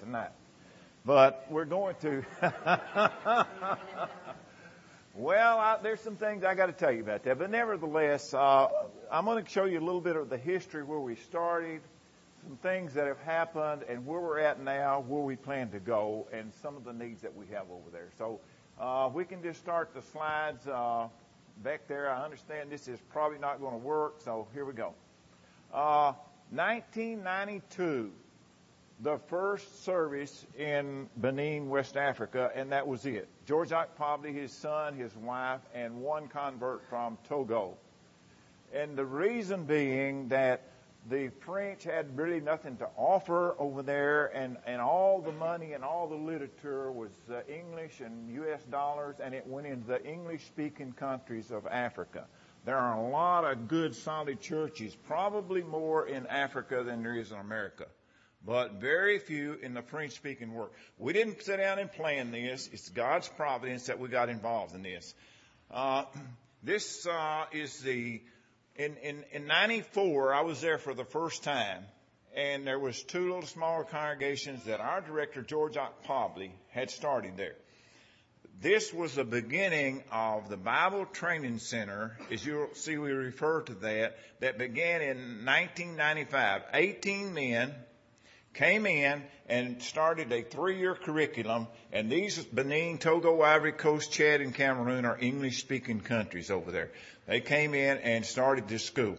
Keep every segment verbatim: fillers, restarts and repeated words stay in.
tonight. But we're going to. Well, I, there's some things I got to tell you about that. But nevertheless, uh, I'm going to show you a little bit of the history where we started, some things that have happened, and where we're at now, where we plan to go, and some of the needs that we have over there. So uh, we can just start the slides uh, back there. I understand this is probably not going to work, so here we go. Uh, nineteen ninety-two. The first service in Benin, West Africa, and that was it. George-Jacques Pabli, his son, his wife, and one convert from Togo. And the reason being that the French had really nothing to offer over there, and, and all the money and all the literature was uh, English and U S dollars, and it went into the English-speaking countries of Africa. There are a lot of good, solid churches, probably more in Africa than there is in America, but very few in the French-speaking world. We didn't sit down and plan this. It's God's providence that we got involved in this. Uh, this uh, is the, in, in, in ninety-four, I was there for the first time, and there was two little smaller congregations that our director, George-Jacques Pabli, had started there. This was the beginning of the Bible Training Center, as you'll see we refer to that, that began in nineteen ninety-five. eighteen men came in and started a three-year curriculum, and these Benin, Togo, Ivory Coast, Chad, and Cameroon are English-speaking countries over there. They came in and started this school.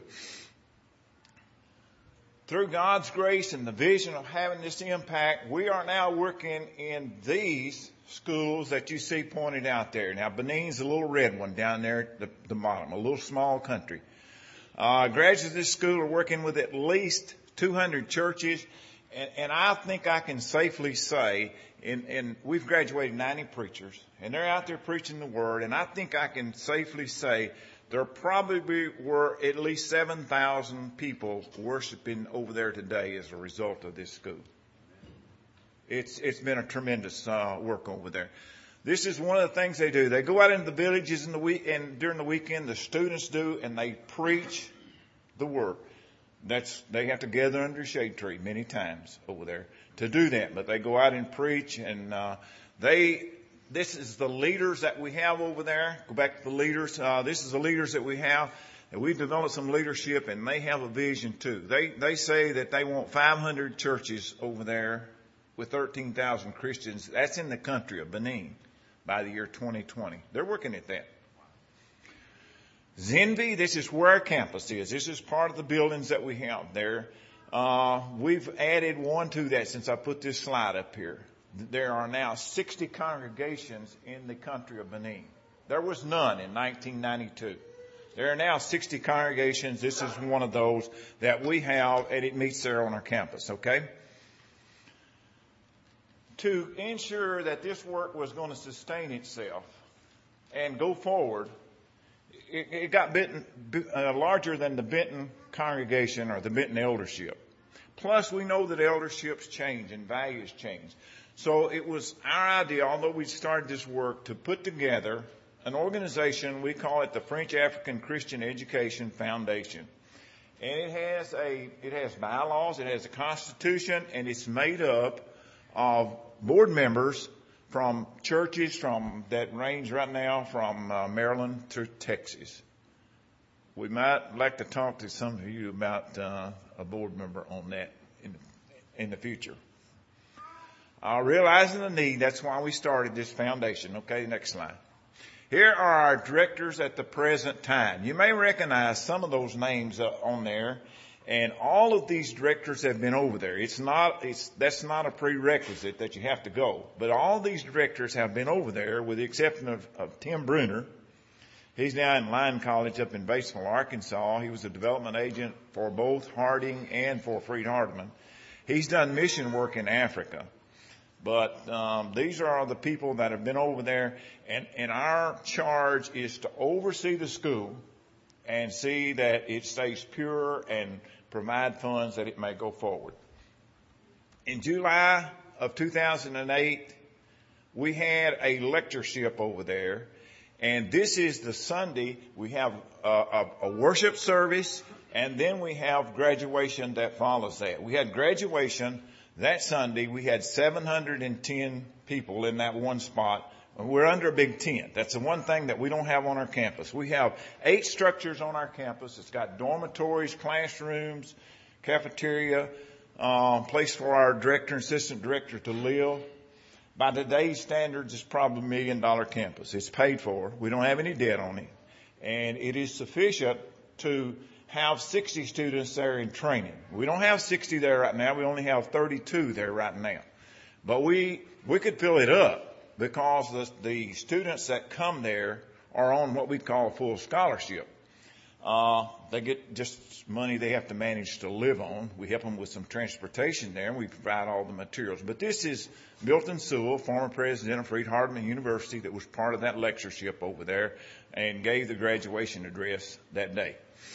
Through God's grace and the vision of having this impact, we are now working in these schools that you see pointed out there. Now, Benin's the little red one down there at the, the bottom, a little small country. Uh, graduates of this school are working with at least two hundred churches. And, and I think I can safely say, and, and we've graduated ninety preachers, and they're out there preaching the Word, and I think I can safely say there probably were at least seven thousand people worshiping over there today as a result of this school. It's It's been a tremendous uh, work over there. This is one of the things they do. They go out into the villages in the week, and during the weekend, the students do, and they preach the Word. That's, they have to gather under a shade tree many times over there to do that. But they go out and preach, and uh, they, this is the leaders that we have over there. Go back to the leaders. Uh, this is the leaders that we have. And we've developed some leadership, and they have a vision too. They, they say that they want five hundred churches over there with thirteen thousand Christians. That's in the country of Benin by the year twenty twenty. They're working at that. Zenvi, this is where our campus is. This is part of the buildings that we have there. Uh, we've added one to that since I put this slide up here. There are now sixty congregations in the country of Benin. There was none in nineteen ninety-two. There are now sixty congregations. This is one of those that we have, and it meets there on our campus, okay? To ensure that this work was going to sustain itself and go forward, It, it got Benton, uh, larger than the Benton congregation or the Benton eldership. Plus, we know that elderships change and values change. So it was our idea, although we started this work, to put together an organization. We call it the French African Christian Education Foundation. And it has a, it has bylaws, it has a constitution, and it's made up of board members from churches from that range right now from uh, Maryland to Texas. We might like to talk to some of you about uh, a board member on that in the, in the future. Uh, realizing the need, that's why we started this foundation. Okay, next slide. Here are our directors at the present time. You may recognize some of those names uh, on there. And all of these directors have been over there. It's not, it's, that's not a prerequisite that you have to go. But all these directors have been over there with the exception of, of Tim Bruner. He's now in Lyon College up in Batesville, Arkansas. He was a development agent for both Harding and for Freed-Hardeman. He's done mission work in Africa. But um, these are the people that have been over there. And, and our charge is to oversee the school and see that it stays pure and provide funds that it may go forward. In July of two thousand eight, we had a lectureship over there, and this is the Sunday. We have a, a, a worship service, and then we have graduation that follows that. We had graduation That Sunday, we had seven hundred ten people in that one spot. We're under a big tent. That's the one thing that we don't have on our campus. We have eight structures on our campus. It's got dormitories, classrooms, cafeteria, uh, place for our director and assistant director to live. By today's standards, it's probably a million dollar campus. It's paid for. We don't have any debt on it. And it is sufficient to have sixty students there in training. We don't have sixty there right now. We only have thirty-two there right now. But we, we could fill it up because the, the students that come there are on what we call a full scholarship. Uh, they get just money they have to manage to live on. We help them with some transportation there, and we provide all the materials. But this is Milton Sewell, former president of Freed-Hardeman University, that was part of that lectureship over there and gave the graduation address that day.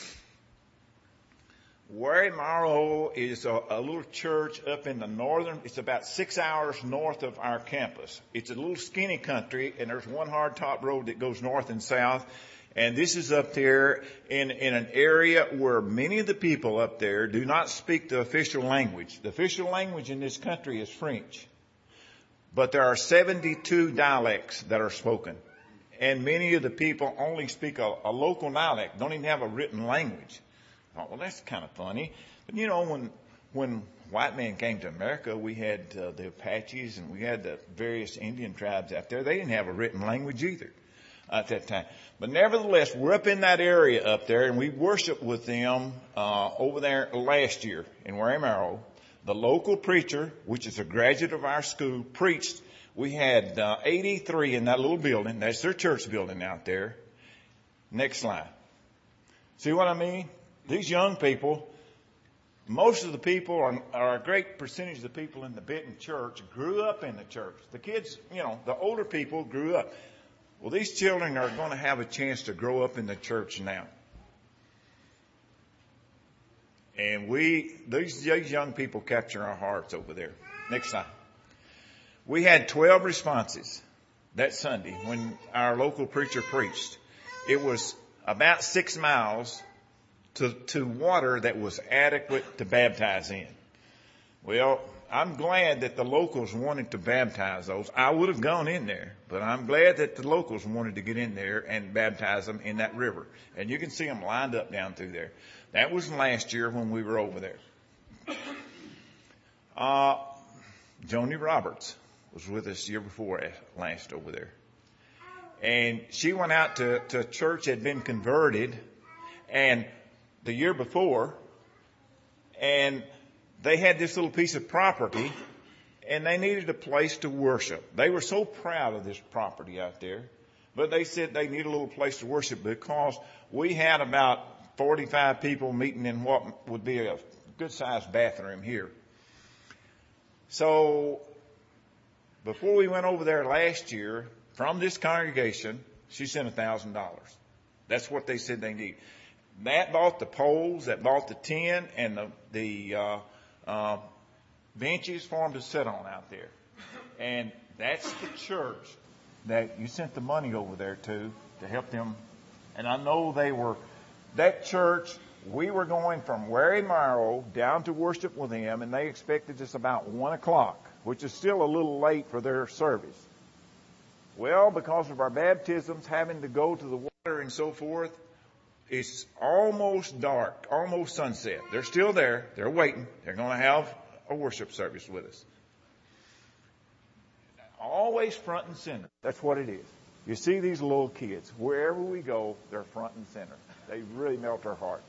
Wary-Morrow is a, a little church up in the northern, it's about six hours north of our campus. It's a little skinny country, and there's one hard top road that goes north and south. And this is up there in, in an area where many of the people up there do not speak the official language. The official language in this country is French. But there are seventy-two dialects that are spoken. And many of the people only speak a, a local dialect, don't even have a written language. I thought, well, that's kind of funny. But, you know, when when white men came to America, we had uh, the Apaches and we had the various Indian tribes out there. They didn't have a written language either at that time. But nevertheless, we're up in that area up there, and we worshiped with them uh, over there last year in Wary-Morrow. The local preacher, which is a graduate of our school, preached. We had uh, eighty-three in that little building. That's their church building out there. Next slide. See what I mean? These young people, most of the people, are, are a great percentage of the people in the Benton church grew up in the church. The kids, you know, the older people grew up. Well, these children are going to have a chance to grow up in the church now. And we, these, these young people capture our hearts over there. Next slide. We had twelve responses that Sunday when our local preacher preached. It was about six miles to, to water that was adequate to baptize in. Well, I'm glad that the locals wanted to baptize those. I would have gone in there, but I'm glad that the locals wanted to get in there and baptize them in that river. And you can see them lined up down through there. That was last year when we were over there. Uh, Joni Roberts was with us year before last over there. And she went out to, to a church that had been converted and the year before, and they had this little piece of property, and they needed a place to worship. They were so proud of this property out there, but they said they need a little place to worship because we had about forty-five people meeting in what would be a good-sized bathroom here. So before we went over there last year, from this congregation, she sent one thousand dollars. That's what they said they need. That bought the poles, that bought the tin, and the, the uh, uh, benches for them to sit on out there. And that's the church that you sent the money over there to, to help them. And I know they were, that church, we were going from Wary-Morrow down to worship with them, and they expected us about one o'clock, which is still a little late for their service. Well, because of our baptisms, having to go to the water and so forth, it's almost dark, almost sunset. They're still there. They're waiting. They're going to have a worship service with us. Always front and center. That's what it is. You see these little kids. Wherever we go, they're front and center. They really melt our heart.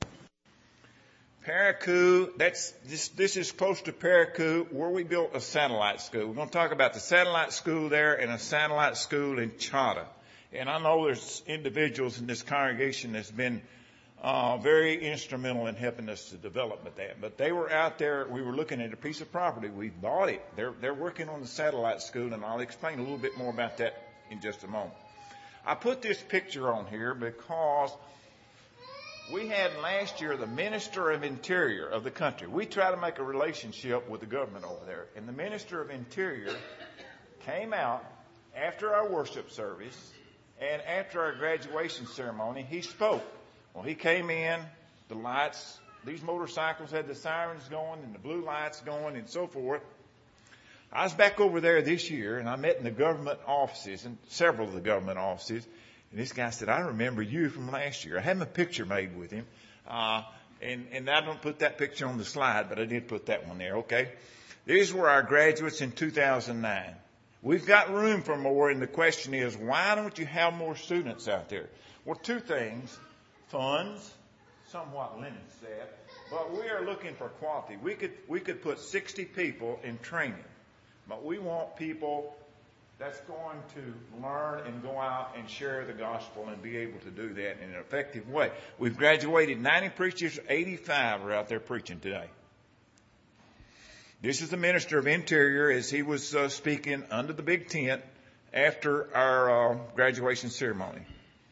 Parakou, that's, this, this is close to Parakou, where we built a satellite school. We're going to talk about the satellite school there and a satellite school in Chata. And I know there's individuals in this congregation that's been uh, very instrumental in helping us to develop that. But they were out there. We were looking at a piece of property. We bought it. They're, they're working on the satellite school, and I'll explain a little bit more about that in just a moment. I put this picture on here because we had last year the Minister of Interior of the country. We try to make a relationship with the government over there. And the Minister of Interior came out after our worship service and after our graduation ceremony. He spoke. Well, he came in, the lights these motorcycles had the sirens going and the blue lights going and so forth. I was back over there this year, and I met in the government offices, and several of the government offices. And this guy said, I remember you from last year. I had my picture made with him. Uh, and, and I don't put that picture on the slide, but I did put that one there, okay? These were our graduates in two thousand nine. We've got room for more, and the question is, why don't you have more students out there? Well, two things. Funds somewhat limits that, but we are looking for quality. We could, we could put sixty people in training, but we want people that's going to learn and go out and share the gospel and be able to do that in an effective way. We've graduated ninety preachers, eighty-five are out there preaching today. This is the Minister of Interior as he was uh, speaking under the big tent after our uh, graduation ceremony.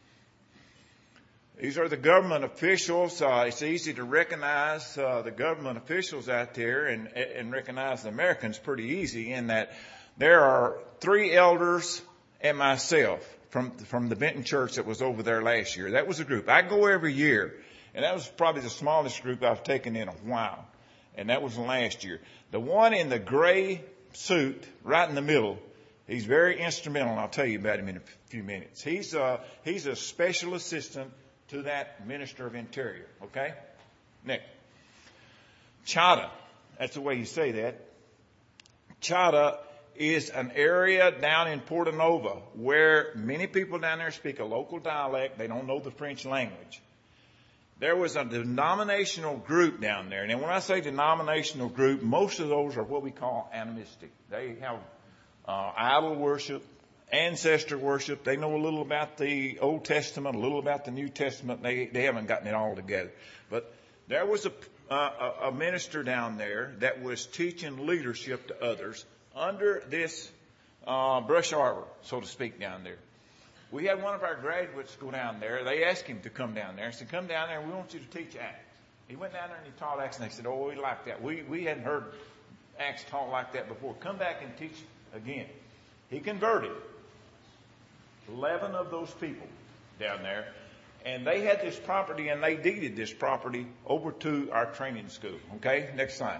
These are the government officials. Uh, it's easy to recognize uh, the government officials out there and, and recognize the Americans pretty easy in that there are three elders and myself from, from the Benton Church that was over there last year. That was a group. I go every year, and that was probably the smallest group I've taken in a while, and that was last year. The one in the gray suit right in the middle, he's very instrumental, and I'll tell you about him in a few minutes. He's a, he's a special assistant to that Minister of Interior, okay? Next. Chata, that's the way you say that. Chata is an area down in Porto Novo where many people down there speak a local dialect. They don't know the French language. There was a denominational group down there. And when I say denominational group, most of those are what we call animistic. They have uh, idol worship, ancestor worship. They know a little about the Old Testament, a little about the New Testament. They they haven't gotten it all together. But there was a, uh, a minister down there that was teaching leadership to others under this uh, brush arbor, so to speak, down there. We had one of our graduates go down there. They asked him to come down there. He said, come down there, we want you to teach Acts. He went down there and he taught Acts, and they said, oh, we like that. We, we hadn't heard Acts taught like that before. Come back and teach again. He converted eleven of those people down there, and they had this property, and they deeded this property over to our training school. Okay, next slide.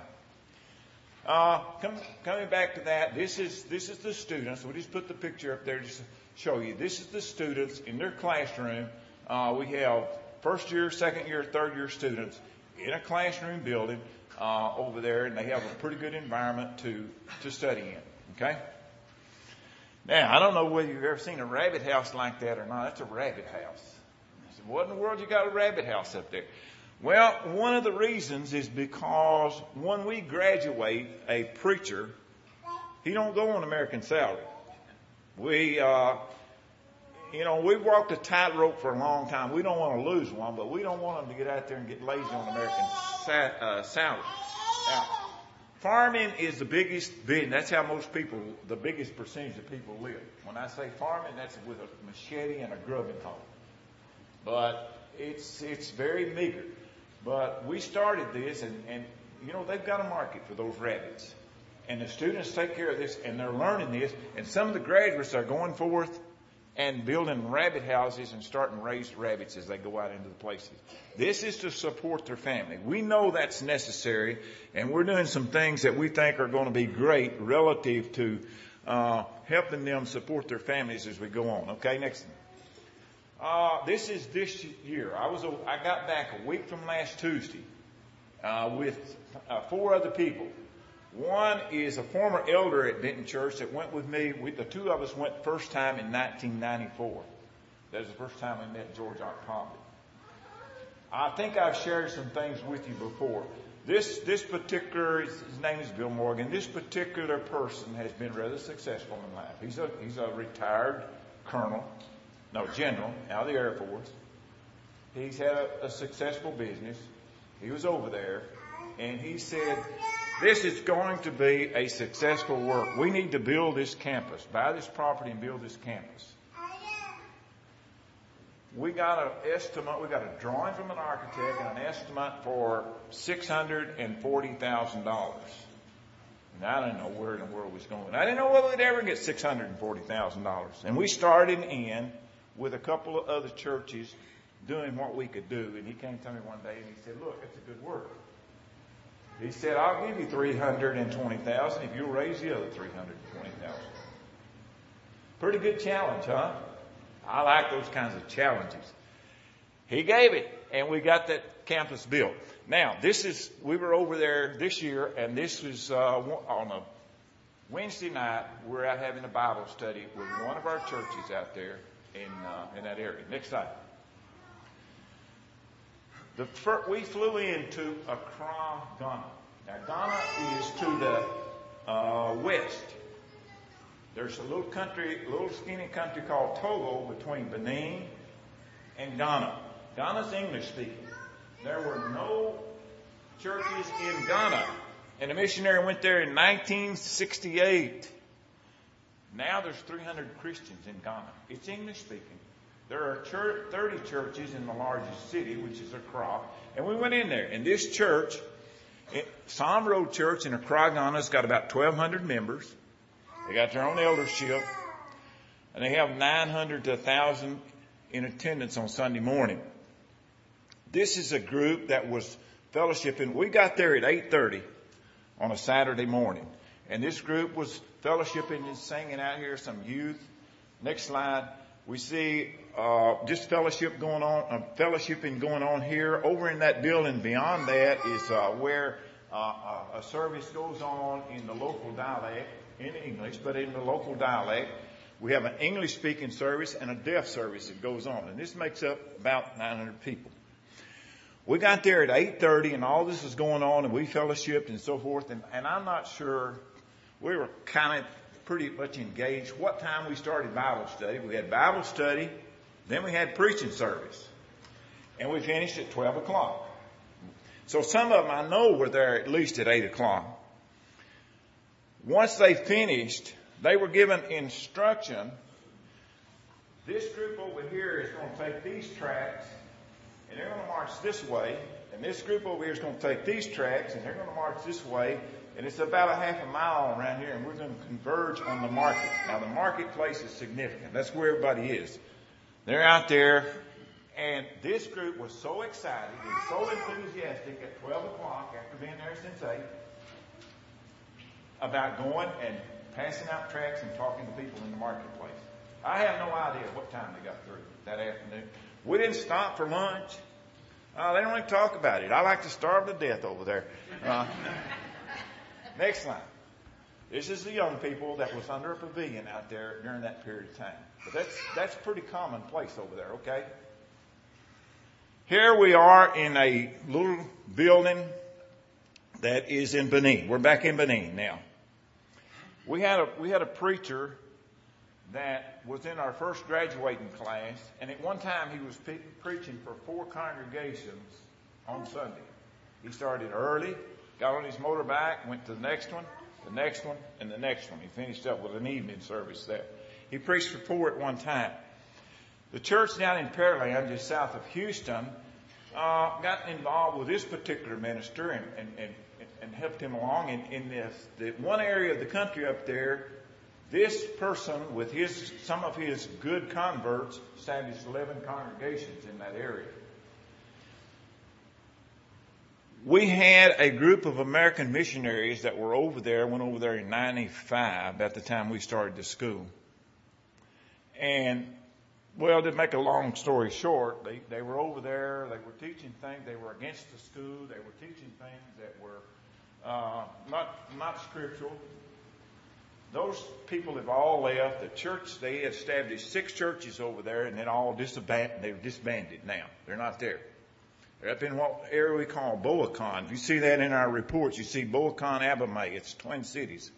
Uh, come, coming back to that, this is this is the students. We'll just put the picture up there just to show you. This is the students in their classroom. Uh, we have first year, second year, third year students in a classroom building uh, over there, and they have a pretty good environment to to study in. Okay. Now, I don't know whether you've ever seen a rabbit house like that or not. That's a rabbit house. I said, what in the world you got a rabbit house up there? Well, one of the reasons is because when we graduate a preacher, he don't go on American salary. We, uh, you know, we've walked a tightrope for a long time. We don't want to lose one, but we don't want them to get out there and get lazy on American sa- uh, salary. Now, farming is the biggest business. That's how most people, the biggest percentage of people live. When I say farming, that's with a machete and a grubbing hoe. But it's it's very meager. But we started this, and, and, you know, they've got a market for those rabbits. And the students take care of this, and they're learning this. And some of the graduates are going forth and building rabbit houses and starting raised rabbits as they go out into the places. This is to support their family. We know that's necessary, and we're doing some things that we think are going to be great relative to uh, helping them support their families as we go on. Okay, next one. Uh, this is this year. I was a, I got back a week from last Tuesday uh, with uh, four other people. One is a former elder at Benton Church that went with me. We, the two of us went first time in nineteen ninety-four. That was the first time we met George October. I think I've shared some things with you before. This this particular, his name is Bill Morgan. This particular person has been rather successful in life. He's a he's a retired colonel. No, general, out of the Air Force. He's had a, a successful business. He was over there, and he said, this is going to be a successful work. We need to build this campus, buy this property and build this campus. We got an estimate, we got a drawing from an architect and an estimate for six hundred forty thousand dollars. And I didn't know where in the world was going. I didn't know whether we'd ever get six hundred forty thousand dollars. And we started in with a couple of other churches doing what we could do. And he came to me one day and he said, look, it's a good work. He said, I'll give you three hundred twenty thousand if you'll raise the other three hundred twenty thousand. Pretty good challenge, huh? I like those kinds of challenges. He gave it, and we got that campus built. Now, this is, we were over there this year, and this was uh, on a Wednesday night. We're out having a Bible study with one of our churches out there in uh, in that area. Next slide. The fir- we flew into Accra, Ghana. Now, Ghana is to the uh, west. There's a little country, little skinny country called Togo between Benin and Ghana. Ghana's English speaking. There were no churches in Ghana. And a missionary went there in nineteen sixty-eight. Now there's three hundred Christians in Ghana. It's English speaking. There are church, thirty churches in the largest city, which is Accra. And we went in there. And this church, Psalm Road Church in Accra, Ghana, has got about twelve hundred members. They got their own eldership. And they have nine hundred to one thousand in attendance on Sunday morning. This is a group that was fellowshipping. We got there at eight thirty on a Saturday morning. And this group was fellowshipping and singing out here, some youth. Next slide. We see uh, just fellowship going on, uh, fellowshipping going on here. Over in that building beyond that is uh, where uh, a service goes on in the local dialect, in English, but in the local dialect. We have an English-speaking service and a deaf service that goes on. And this makes up about nine hundred people. We got there at eight thirty and all this was going on and we fellowshipped and so forth. And, and I'm not sure, we were kind of pretty much engaged. What time we started Bible study? We had Bible study, then we had preaching service. And we finished at twelve o'clock. So some of them I know were there at least at eight o'clock. Once they finished, they were given instruction. This group over here is going to take these tracts and they're going to march this way. And this group over here is going to take these tracts and they're going to march this way. And it's about a half a mile around here and we're going to converge on the market. Now the marketplace is significant. That's where everybody is. They're out there. And this group was so excited and so enthusiastic at twelve o'clock after being there since eight about going and passing out tracts and talking to people in the marketplace. I have no idea what time they got through that afternoon. We didn't stop for lunch. Uh, they don't even talk about it. I like to starve to death over there. Uh, next slide. This is the young people that was under a pavilion out there during that period of time. But that's that's pretty commonplace over there, okay? Here we are in a little building that is in Benin. We're back in Benin now. We had a we had a preacher that was in our first graduating class, and at one time he was pe- preaching for four congregations on Sunday. He started early, got on his motorbike, went to the next one, the next one, and the next one. He finished up with an evening service there. He preached for four at one time. The church down in Pearland, just south of Houston, uh, got involved with this particular minister and, and, and, and helped him along. In, in this, the one area of the country up there, this person with his some of his good converts established eleven congregations in that area. We had a group of American missionaries that were over there, went over there in ninety-five at the time we started the school. And, well, to make a long story short, they, they were over there, they were teaching things, they were against the school, they were teaching things that were uh, not not scriptural. Those people have all left. The church, they established six churches over there and then all disbanded. They're disbanded now. They're not there. They're up in what area we call Boacan. If you see that in our reports, you see Boacan, Abomey. It's twin cities.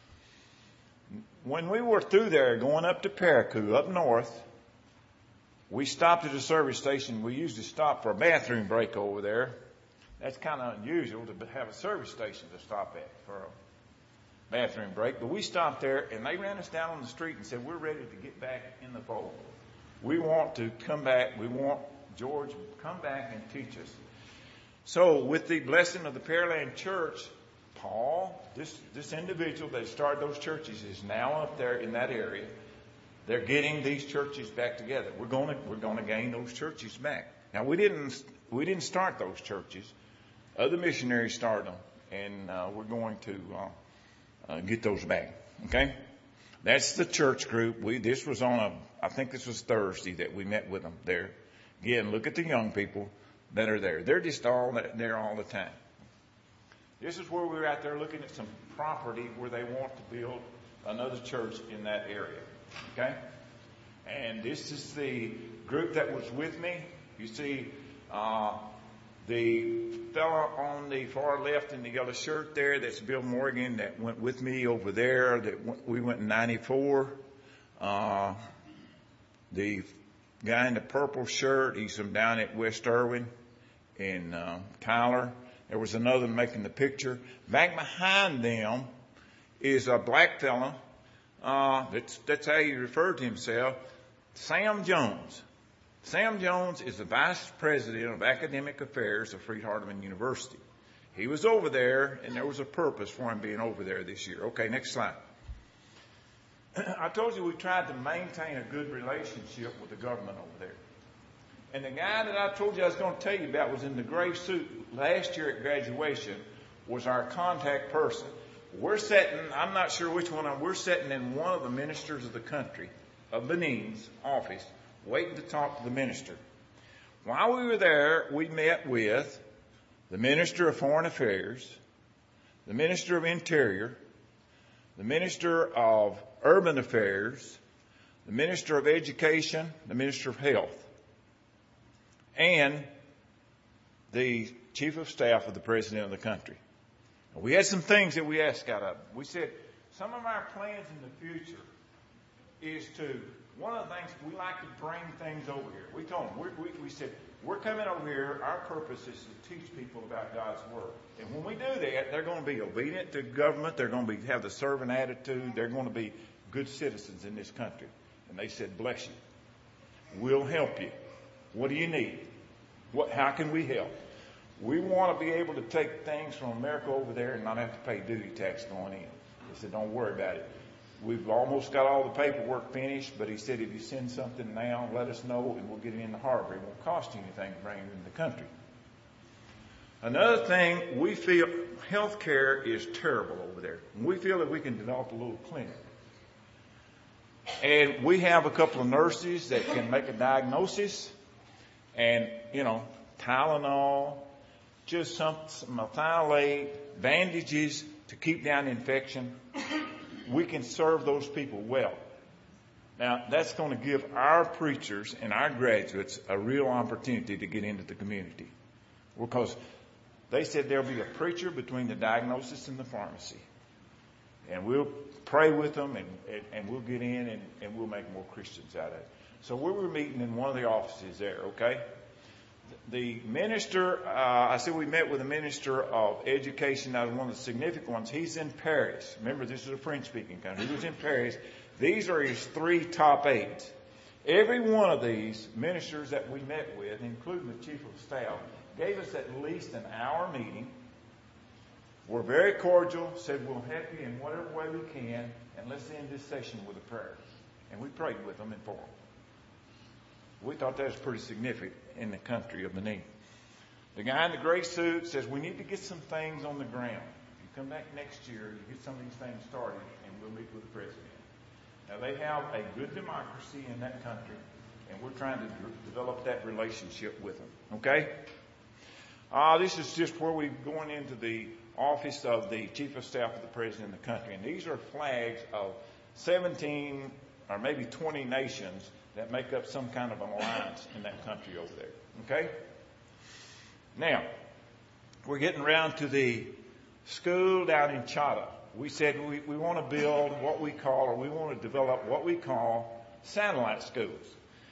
When we were through there going up to Parakou, up north, we stopped at a service station. We usually stop for a bathroom break over there. That's kind of unusual to have a service station to stop at for a bathroom break. But we stopped there and they ran us down on the street and said, we're ready to get back in the fold. We want to come back. We want George to come back and teach us. So with the blessing of the Pearland Church, Paul, this, this individual that started those churches is now up there in that area. They're getting these churches back together. We're going to, we're going to gain those churches back. Now, we didn't we didn't start those churches. Other missionaries started them, and uh, we're going to uh, uh, get those back. Okay, that's the church group. We this was on a I think this was Thursday that we met with them there. Again, look at the young people that are there. They're just all there all the time. This is where we were out there looking at some property where they want to build another church in that area. Okay, and this is the group that was with me. You see uh, the fellow on the far left in the yellow shirt there, that's Bill Morgan, that went with me over there. That went, we went in ninety-four. Uh, the guy in the purple shirt, he's from down at West Irwin in uh, Tyler. There was another making the picture. Back behind them is a black fella. Uh, that's, that's how he referred to himself, Sam Jones. Sam Jones is the Vice President of Academic Affairs of Freed-Hardeman University. He was over there, and there was a purpose for him being over there this year. Okay, next slide. I told you we tried to maintain a good relationship with the government over there. And the guy that I told you I was going to tell you about was in the gray suit last year at graduation, was our contact person. We're sitting, I'm not sure which one, we're sitting in one of the ministers of the country, of Benin's office, waiting to talk to the minister. While we were there, we met with the Minister of Foreign Affairs, the Minister of Interior, the Minister of Urban Affairs, the Minister of Education, the Minister of Health, and the Chief of Staff of the President of the country. We had some things that we asked out of them. We said some of our plans in the future is to, one of the things, we like to bring things over here. We told them, we, we, we said, we're coming over here, our purpose is to teach people about God's Word. And when we do that, they're going to be obedient to government, they're going to be have the servant attitude, they're going to be good citizens in this country. And they said, bless you. We'll help you. What do you need? What? How can we help? We want to be able to take things from America over there and not have to pay duty tax going in. He said, don't worry about it. We've almost got all the paperwork finished, but he said, if you send something now, let us know, and we'll get it in the harbor. It won't cost you anything to bring it in the country. Another thing, we feel health care is terrible over there. We feel that we can develop a little clinic. And we have a couple of nurses that can make a diagnosis, and, you know, Tylenol, just some, some methylate, bandages to keep down infection. We can serve those people well. Now, that's going to give our preachers and our graduates a real opportunity to get into the community. Because they said there'll be a preacher between the diagnosis and the pharmacy. And we'll pray with them, and, and, and we'll get in, and, and we'll make more Christians out of it. So we were meeting in one of the offices there, okay? The minister, uh, I said we met with the Minister of Education. That was one of the significant ones. He's in Paris. Remember, this is a French-speaking country. He was in Paris. These are his three top aides. Every one of these ministers that we met with, including the Chief of Staff, gave us at least an hour meeting. We're very cordial, said we'll help you in whatever way we can, and let's end this session with a prayer. And we prayed with them and for them. We thought that was pretty significant in the country of Benin. The guy in the gray suit says we need to get some things on the ground. You come back next year, you get some of these things started, and we'll meet with the president. Now, they have a good democracy in that country, and we're trying to d- develop that relationship with them. Okay? Uh, this is just where we're going into the office of the Chief of Staff of the President of the country. And these are flags of seventeen or maybe twenty nations that make up some kind of an alliance in that country over there. Okay? Now, we're getting around to the school down in Chata. We said we, we want to build what we call, or we want to develop what we call satellite schools.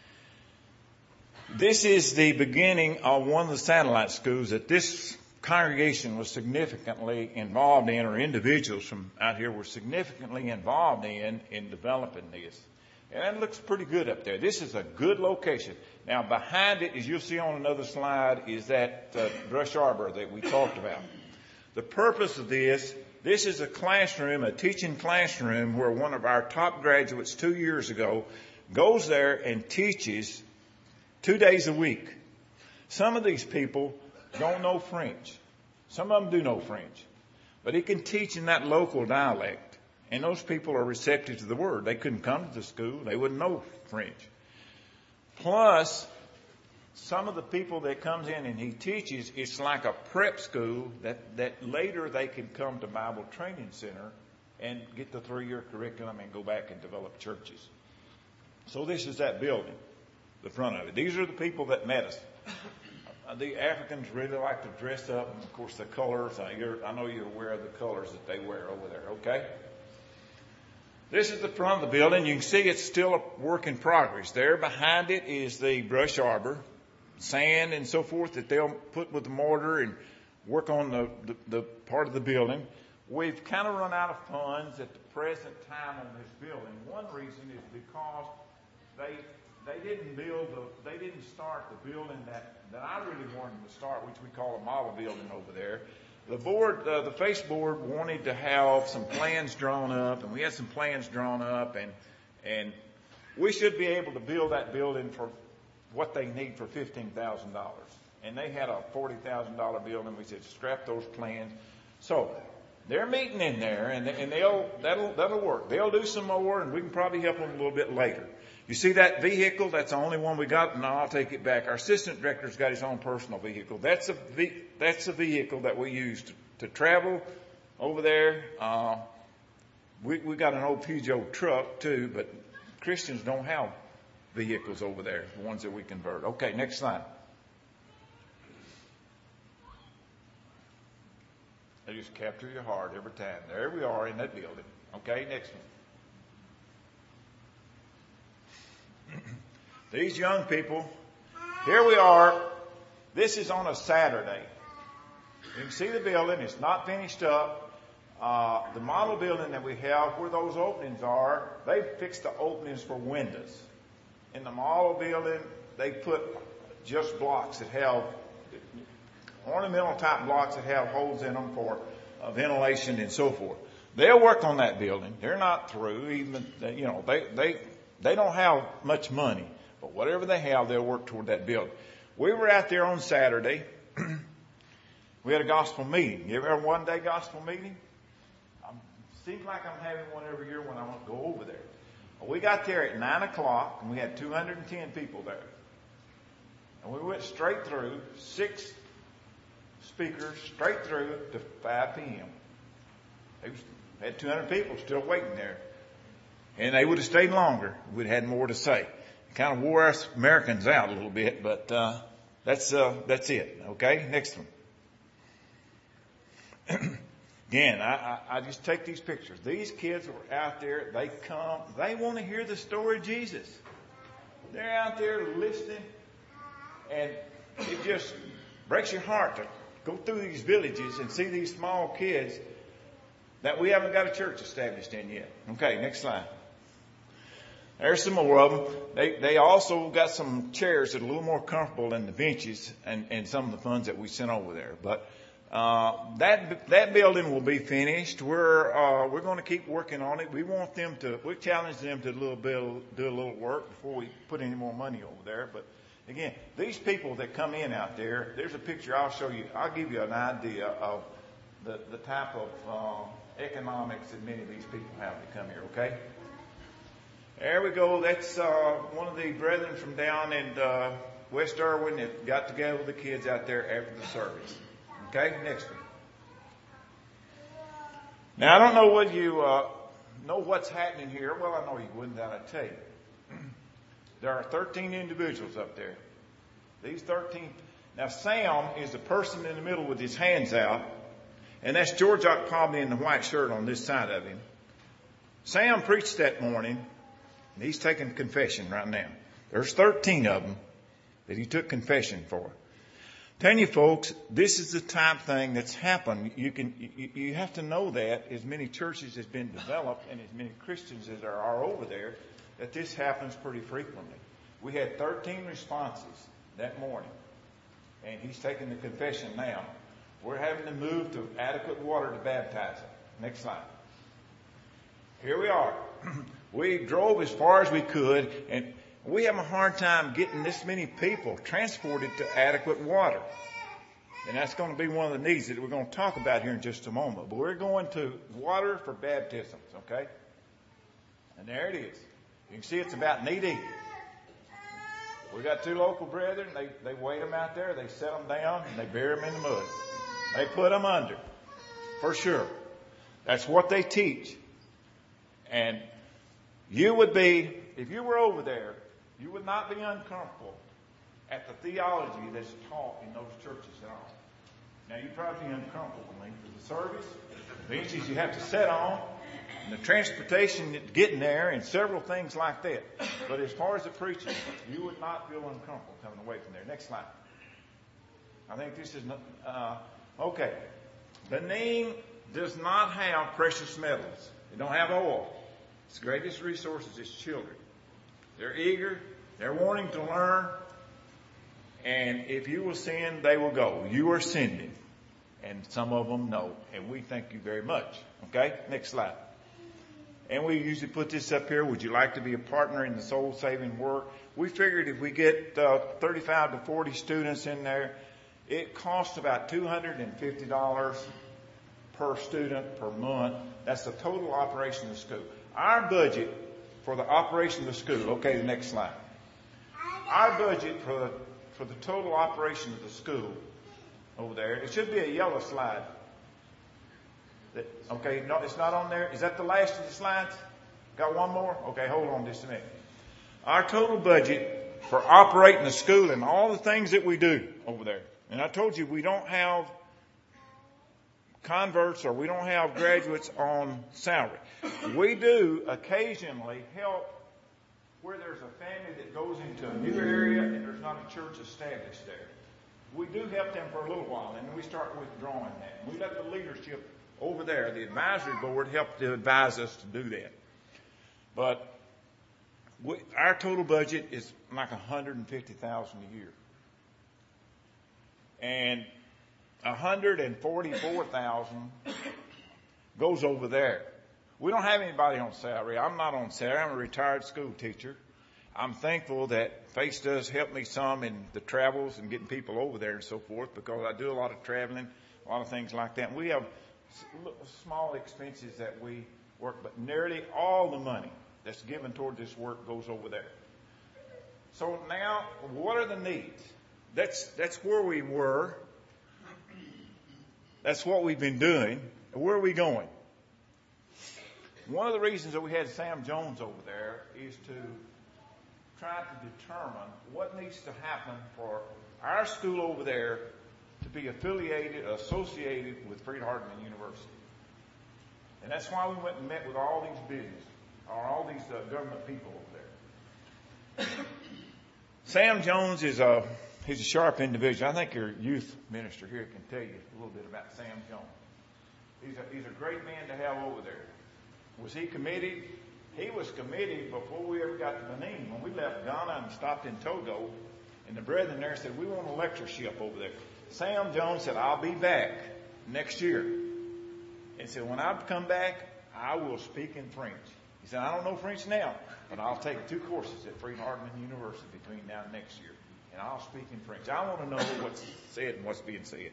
This is the beginning of one of the satellite schools that this congregation was significantly involved in, or individuals from out here were significantly involved in, in developing this. And that looks pretty good up there. This is a good location. Now, behind it, as you'll see on another slide, is that uh, brush arbor that we talked about. The purpose of this, this is a classroom, a teaching classroom, where one of our top graduates two years ago goes there and teaches two days a week. Some of these people don't know French. Some of them do know French. But he can teach in that local dialect. And those people are receptive to the word. They couldn't come to the school. They wouldn't know French. Plus, some of the people that comes in and he teaches, it's like a prep school that, that later they can come to Bible Training Center and get the three-year curriculum and go back and develop churches. So this is that building, the front of it. These are the people that met us. Uh, the Africans really like to dress up, and of course the colors. Uh, you're, I know you're aware of the colors that they wear over there, okay? This is the front of the building. You can see it's still a work in progress. There behind it is the brush arbor, sand and so forth that they'll put with the mortar and work on the, the, the part of the building. We've kind of run out of funds at the present time on this building. One reason is because they they didn't build the they didn't start the building that, that I really wanted to start, which we call a model building over there. The board, uh, the face board wanted to have some plans drawn up, and we had some plans drawn up, and and we should be able to build that building for what they need for fifteen thousand dollars. And they had a forty thousand dollars building. We said, scrap those plans. So they're meeting in there, and, and they'll that'll that'll work. They'll do some more, and we can probably help them a little bit later. You see that vehicle? That's the only one we got. No, I'll take it back. Our assistant director's got his own personal vehicle. That's a ve- that's a vehicle that we use to, to travel over there. Uh, we we got an old Peugeot truck too, but Christians don't have vehicles over there, the ones that we convert. Okay, next slide. They just capture your heart every time. There we are in that building. Okay, next one. These young people, here we are. This is on a Saturday. You can see the building. It's not finished up. Uh, the model building that we have, where those openings are, they fixed the openings for windows. In the model building, they put just blocks that have ornamental type blocks that have holes in them for uh, ventilation and so forth. They'll work on that building. They're not through. Even you know they they they don't have much money, but whatever they have, they'll work toward that building. We were out there on Saturday. We had a gospel meeting. You ever have a one day gospel meeting? It seems like I'm having one every year when I want to go over there. We got there at nine o'clock, and we had two hundred ten people there. And we went straight through, six speakers, straight through to five p.m. They had two hundred people still waiting there. And they would have stayed longer. We'd have had more to say. It kind of wore us Americans out a little bit, but uh, that's uh, that's it. Okay, next one. Again, I, I, I just take these pictures. These kids are out there. They come. They want to hear the story of Jesus. They're out there listening, and it just breaks your heart to go through these villages and see these small kids that we haven't got a church established in yet. Okay, next slide. There's some more of them. They they also got some chairs that are a little more comfortable than the benches and, and some of the funds that we sent over there. But uh, that that building will be finished. We're uh, we're going to keep working on it. We want them to. We challenge them to a little bit do a little work before we put any more money over there. But again, these people that come in out there. There's a picture I'll show you. I'll give you an idea of the the type of um, economics that many of these people have to come here. Okay. There we go. That's uh, one of the brethren from down in uh, West Irwin that got together with the kids out there after the service. Okay, next one. Now, I don't know whether you uh, know what's happening here. Well, I know you wouldn't, that I'd tell you. There are thirteen individuals up there. These thirteen. Now, Sam is the person in the middle with his hands out, and that's George Okpobney in the white shirt on this side of him. Sam preached that morning. And he's taking confession right now. There's thirteen of them that he took confession for. Telling you folks, this is the type thing that's happened. You can, you, you have to know that as many churches has been developed and as many Christians as there are over there, that this happens pretty frequently. We had thirteen responses that morning, and he's taking the confession now. We're having to move to adequate water to baptize him. Next slide. Here we are. We drove as far as we could, and We have a hard time getting this many people transported to adequate water. And that's going to be one of the needs that we're going to talk about here in just a moment. But we're going to water for baptisms, okay? And there it is. You can see it's about knee deep. We got two local brethren. They, they weigh them out there. They set them down, and they bury them in the mud. They put them under, for sure. That's what they teach. And you would be, if you were over there, you would not be uncomfortable at the theology that's taught in those churches at all. Now, you'd probably be uncomfortable with the service, the benches you have to sit on, and the transportation getting there, and several things like that. But as far as the preaching, you would not feel uncomfortable coming away from there. Next slide. I think this is, uh, okay. Benin does not have precious metals. They don't have oil. Its greatest resource is its children. They're eager. They're wanting to learn. And if you will send, they will go. You are sending. And some of them know. And we thank you very much. Okay? Next slide. And we usually put this up here. Would you like to be a partner in the soul-saving work? We figured if we get uh, thirty-five to forty students in there, it costs about two hundred fifty dollars per student per month. That's the total operation of the school. Our budget for the operation of the school, okay, the next slide. Our budget for the, for the total operation of the school over there, it should be a yellow slide. That, okay, no, it's not on there. Is that the last of the slides? Got one more? Okay, hold on just a minute. Our total budget for operating the school and all the things that we do over there. And I told you we don't have converts or we don't have graduates on salary. We do occasionally help where there's a family that goes into a new area and there's not a church established there. We do help them for a little while, and then we start withdrawing that. We let the leadership over there, the advisory board, help to advise us to do that. But we, our total budget is like one hundred fifty thousand dollars a year. And one hundred forty-four thousand dollars goes over there. We don't have anybody on salary. I'm not on salary. I'm a retired school teacher. I'm thankful that Face does help me some in the travels and getting people over there and so forth, because I do a lot of traveling, a lot of things like that. And we have small expenses that we work, but nearly all the money that's given toward this work goes over there. So now, what are the needs? That's that's where we were. That's what we've been doing. Where are we going? One of the reasons that we had Sam Jones over there is to try to determine what needs to happen for our school over there to be affiliated, associated with Freed-Hardeman University. And that's why we went and met with all these business, or all these uh, government people over there. Sam Jones is a, he's a sharp individual. I think your youth minister here can tell you a little bit about Sam Jones. He's a, he's a great man to have over there. Was he committed? He was committed before we ever got to Benin. When we left Ghana and stopped in Togo, and the brethren there said, we want a lectureship over there. Sam Jones said, I'll be back next year. And said, when I come back, I will speak in French. He said, I don't know French now, but I'll take two courses at Freed-Hardeman University between now and next year. And I'll speak in French. I want to know what's said and what's being said.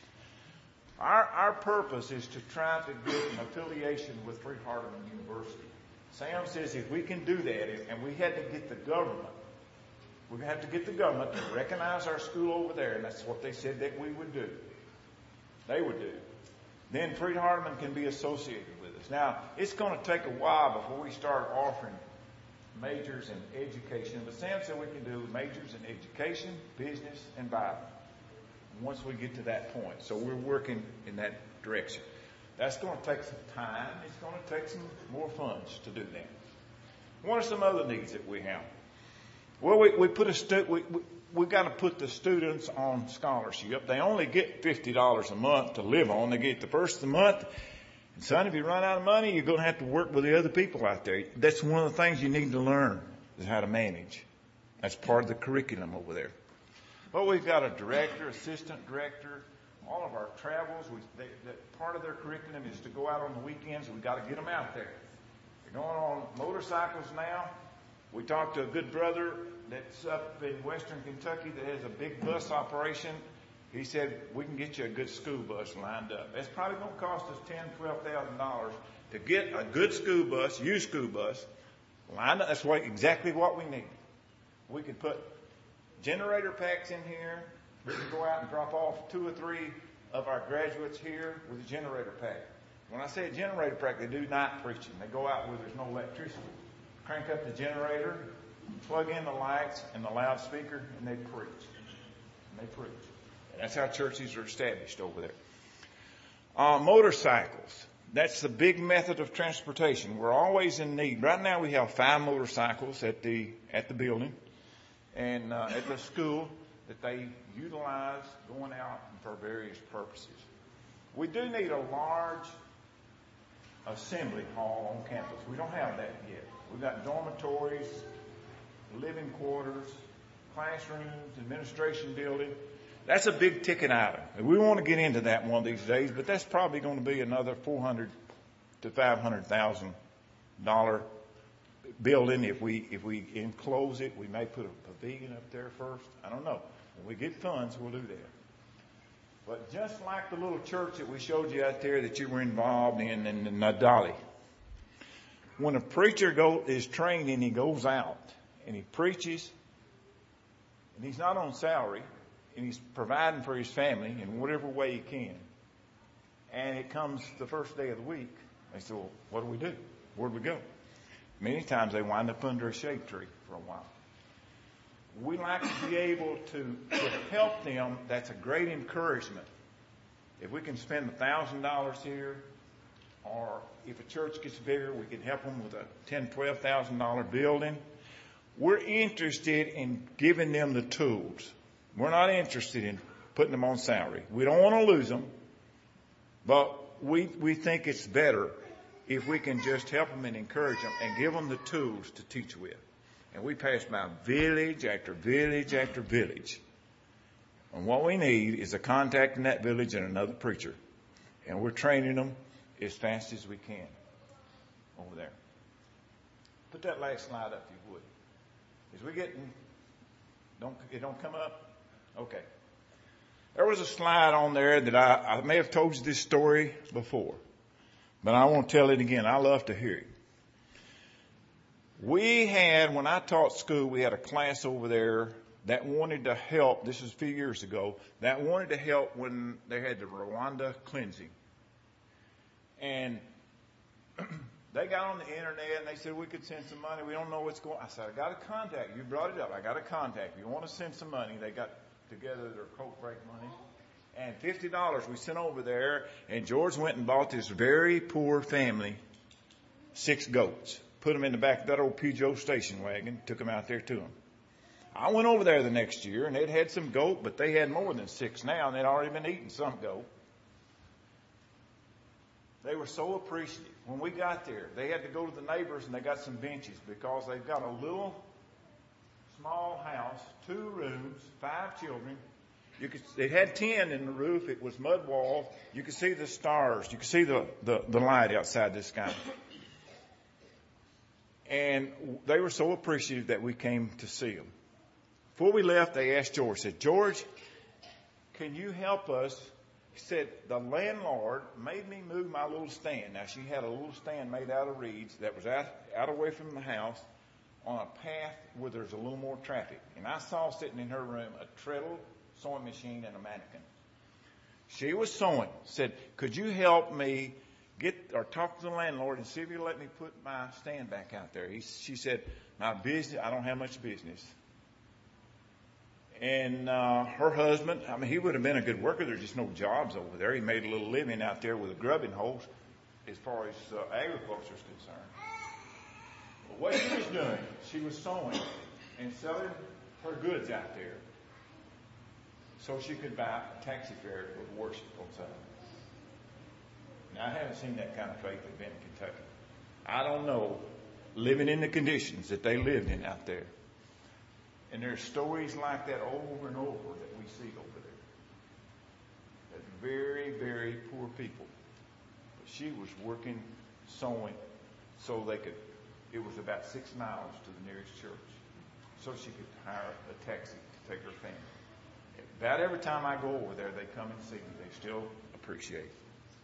Our, our purpose is to try to get an affiliation with Freed-Hardeman University. Sam says if we can do that, and we had to get the government, we have to get the government to recognize our school over there, and that's what they said that we would do. They would do. Then Freed-Hardeman can be associated with us. Now, it's going to take a while before we start offering majors in education, but Sam said we can do majors in education, business, and Bible once we get to that point. So we're working in that direction. That's going to take some time. It's going to take some more funds to do that. What are some other needs that we have? Well, we, we put a stu- we, we we've got to put the students on scholarship. They only get fifty dollars a month to live on. They get the first of the month. And son, if you run out of money, you're going to have to work with the other people out there. That's one of the things you need to learn, is how to manage. That's part of the curriculum over there. But we've got a director, assistant director. All of our travels, we, they, that part of their curriculum is to go out on the weekends, and we've got to get them out there. They're going on motorcycles now, We talked to a good brother that's up in western Kentucky that has a big bus operation. He said, we can get you a good school bus lined up. That's probably going to cost us ten thousand dollars, twelve thousand dollars to get a good school bus, used school bus, lined up. That's what, exactly what we need. We could put generator packs in here. We can go out and drop off two or three of our graduates here with a generator pack. When I say a generator pack, they do night preaching. They go out where there's no electricity. Crank up the generator, plug in the lights and the loudspeaker, and they preach. And they preach. And that's how churches are established over there. Uh, motorcycles. That's the big method of transportation. We're always in need. Right now we have five motorcycles at the at the building and uh, at the school that they utilize going out for various purposes. We do need a large assembly hall on campus. We don't have that yet. We've got dormitories, living quarters, classrooms, administration building. That's a big ticket item. We want to get into that one of these days, but that's probably going to be another four hundred to five hundred thousand dollar building. If we if we enclose it, we may put a pavilion up there first. I don't know. When we get funds, we'll do that. But just like the little church that we showed you out there that you were involved in in Nadali, when a preacher go, is trained and he goes out and he preaches, and he's not on salary, and he's providing for his family in whatever way he can, and it comes the first day of the week, they say, well, what do we do? Where do we go? Many times they wind up under a shade tree for a while. We like to be able to, to help them. That's a great encouragement. If we can spend a thousand dollars here, or if a church gets bigger, we can help them with a ten, twelve thousand dollar building. We're interested in giving them the tools. We're not interested in putting them on salary. We don't want to lose them, but we we think it's better if we can just help them and encourage them and give them the tools to teach with. And we pass by village after village after village. And what we need is a contact in that village and another preacher. And we're training them as fast as we can over there. Put that last slide up, if you would. As we get, don't it don't come up? Okay. There was a slide on there that I, I may have told you this story before, but I won't tell it again. I love to hear it. We had, when I taught school, we had a class over there that wanted to help, this was a few years ago, that wanted to help when they had the Rwanda cleansing. And they got on the internet and they said we could send some money. We don't know what's going on. I said, I got a contact. You brought it up. I got a contact. If you want to send some money, they got together their coat break money. And fifty dollars we sent over there, and George went and bought this very poor family six goats. Put them in the back of that old Peugeot station wagon, took them out there to them. I went over there the next year, and they'd had some goat, but they had more than six now, and they'd already been eating some goat. They were so appreciative. When we got there, they had to go to the neighbors, and they got some benches because they've got a little small house, two rooms, five children. You could, it had tin in the roof. It was mud walls. You could see the stars. You could see the, the, the light outside the sky. And they were so appreciative that we came to see them. Before we left, they asked George, said, George, can you help us? He said, the landlord made me move my little stand. Now, she had a little stand made out of reeds that was out, out away from the house on a path where there's a little more traffic. And I saw sitting in her room a treadle sewing machine and a mannequin. She was sewing. Said, could you help me get or talk to the landlord and see if he'll let me put my stand back out there? He, she said, my business, I don't have much business. And uh, her husband, I mean, he would have been a good worker. There's just no jobs over there. He made a little living out there with a grubbing hose as far as uh, agriculture is concerned. But what she was doing, she was sewing and selling her goods out there so she could buy a taxi fare to worship on Sunday. Now, I haven't seen that kind of faith in Benton, Kentucky. I don't know, living in the conditions that they lived in out there. And there's stories like that over and over that we see over there. That very, very poor people. But she was working, sewing, so they could it was about six miles to the nearest church, so she could hire a taxi to take her family. About every time I go over there, they come and see me. They still appreciate it.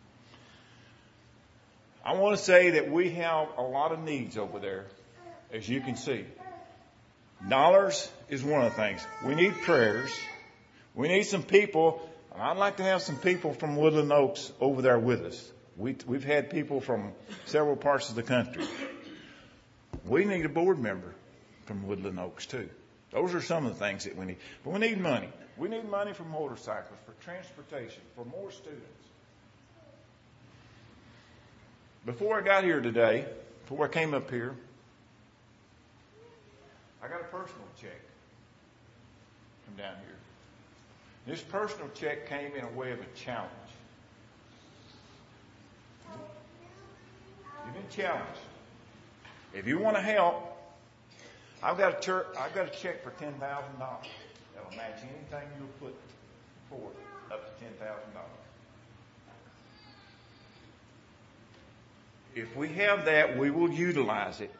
I want to say that we have a lot of needs over there, as you can see. Dollars is one of the things. We need prayers. We need some people, and I'd like to have some people from Woodland Oaks over there with us. We, we've had people from several parts of the country. We need a board member from Woodland Oaks, too. Those are some of the things that we need. But we need money. We need money for motorcycles, for transportation, for more students. Before I got here today, before I came up here, I got a personal check from down here. This personal check came in a way of a challenge. You've been challenged. If you want to help, I've got a church, I've got a check for ten thousand dollars. That'll match anything you'll put forward, up to ten thousand dollars. If we have that, we will utilize it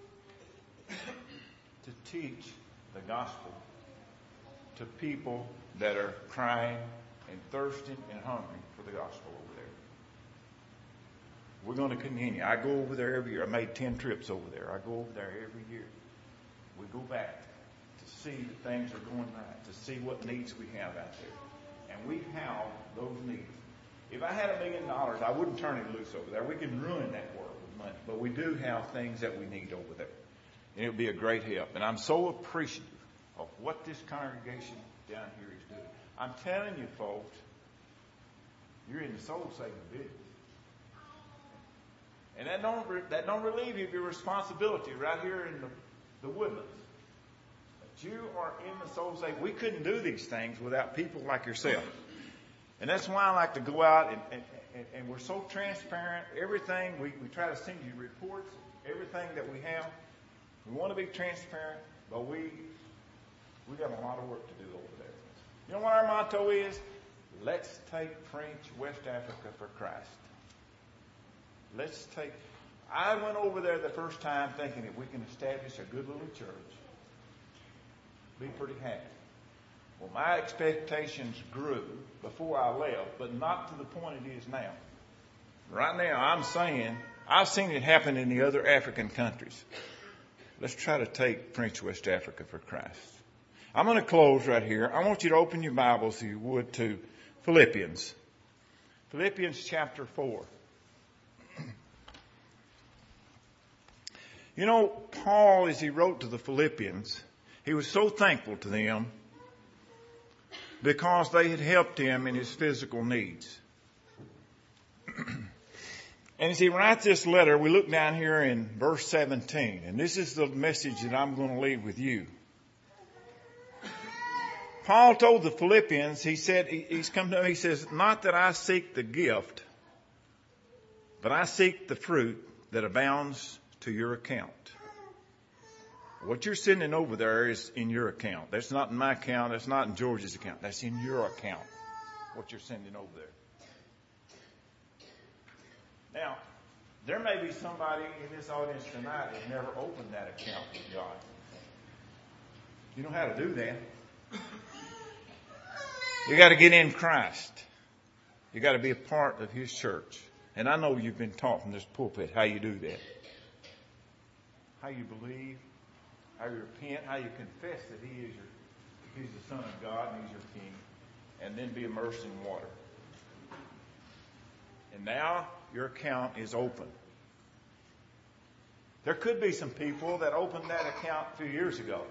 to teach the gospel to people that are crying and thirsting and hungry for the gospel over there. We're going to continue. I go over there every year. I made ten trips over there. I go over there every year. We go back to see that things are going right, to see what needs we have out there. And we have those needs. If I had a million dollars, I wouldn't turn it loose over there. We could ruin that work with money. But we do have things that we need over there. And it would be a great help. And I'm so appreciative of what this congregation down here is doing. I'm telling you, folks, you're in the soul-saving business. And that don't, that don't relieve you of your responsibility right here in the, the woodlands. But you are in the soul-saving. We couldn't do these things without people like yourself. And that's why I like to go out, and, and, and, and we're so transparent. Everything, we, we try to send you reports, everything that we have. We want to be transparent, but we we got a lot of work to do over there. You know what our motto is? Let's take French West Africa for Christ. Let's take... I went over there the first time thinking that we can establish a good little church. Be pretty happy. Well, my expectations grew before I left, but not to the point it is now. Right now, I'm saying, I've seen it happen in the other African countries. Let's try to take French West Africa for Christ. I'm going to close right here. I want you to open your Bibles, if you would, to Philippians. Philippians chapter four. You know, Paul, as he wrote to the Philippians, he was so thankful to them because they had helped him in his physical needs. And as he writes this letter, we look down here in verse seventeen, and this is the message that I'm going to leave with you. Paul told the Philippians, he said, he's come to him, he says, not that I seek the gift, but I seek the fruit that abounds to your account. What you're sending over there is in your account. That's not in my account. That's not in George's account. That's in your account, what you're sending over there. Now, there may be somebody in this audience tonight that never opened that account with God. You know how to do that. You got to get in Christ. You got to be a part of His church. And I know you've been taught from this pulpit how you do that. How you believe, how you repent, how you confess that He is your, He's the Son of God and He's your King, and then be immersed in water. And now your account is open. There could be some people that opened that account a few years ago,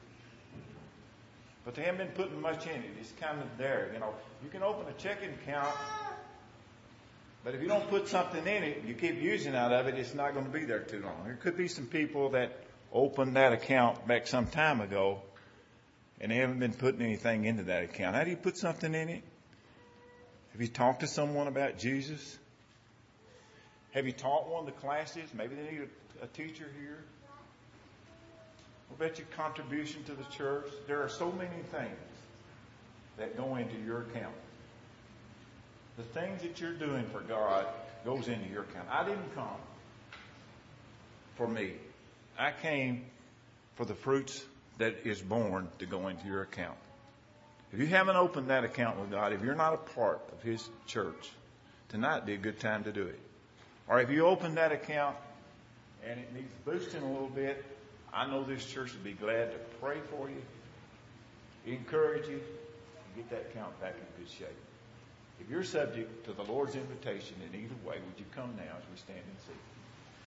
but they haven't been putting much in it. It's kind of there. You know, you can open a checking account, but if you don't put something in it, you keep using out of it, it's not going to be there too long. There could be some people that opened that account back some time ago, and they haven't been putting anything into that account. How do you put something in it? Have you talked to someone about Jesus? Have you taught one of the classes? Maybe they need a, a teacher here. What about your contribution to the church? There are so many things that go into your account. The things that you're doing for God goes into your account. I didn't come for me. I came for the fruits that is born to go into your account. If you haven't opened that account with God, if you're not a part of His church, tonight would be a good time to do it. Or if you open that account and it needs boosting a little bit, I know this church would be glad to pray for you, encourage you, and get that account back in good shape. If you're subject to the Lord's invitation in either way, would you come now as we stand and sing?